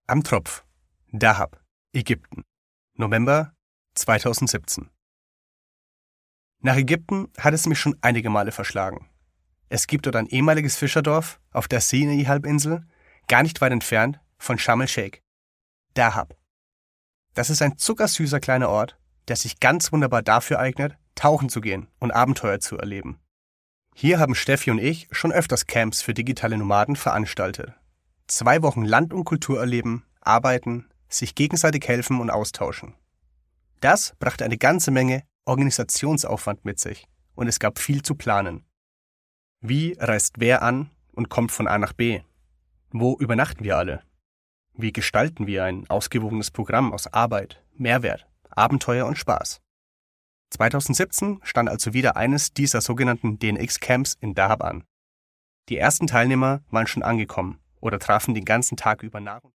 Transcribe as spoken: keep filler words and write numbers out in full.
Am Tropf, Dahab, Ägypten, November zweitausendsiebzehn. Nach Ägypten hat es mich schon einige Male verschlagen. Es gibt dort ein ehemaliges Fischerdorf auf der Sinai-Halbinsel, gar nicht weit entfernt von Sharm el-Sheikh. Dahab. Das ist ein zuckersüßer kleiner Ort, der sich ganz wunderbar dafür eignet, tauchen zu gehen und Abenteuer zu erleben. Hier haben Steffi und ich schon öfters Camps für digitale Nomaden veranstaltet. Zwei Wochen Land und Kultur erleben, arbeiten, sich gegenseitig helfen und austauschen. Das brachte eine ganze Menge Organisationsaufwand mit sich und es gab viel zu planen. Wie reist wer an und kommt von A nach B? Wo übernachten wir alle? Wie gestalten wir ein ausgewogenes Programm aus Arbeit, Mehrwert, Abenteuer und Spaß? zweitausendsiebzehn stand also wieder eines dieser sogenannten D N X-Camps in Dahab an. Die ersten Teilnehmer waren schon angekommen oder trafen den ganzen Tag über nach.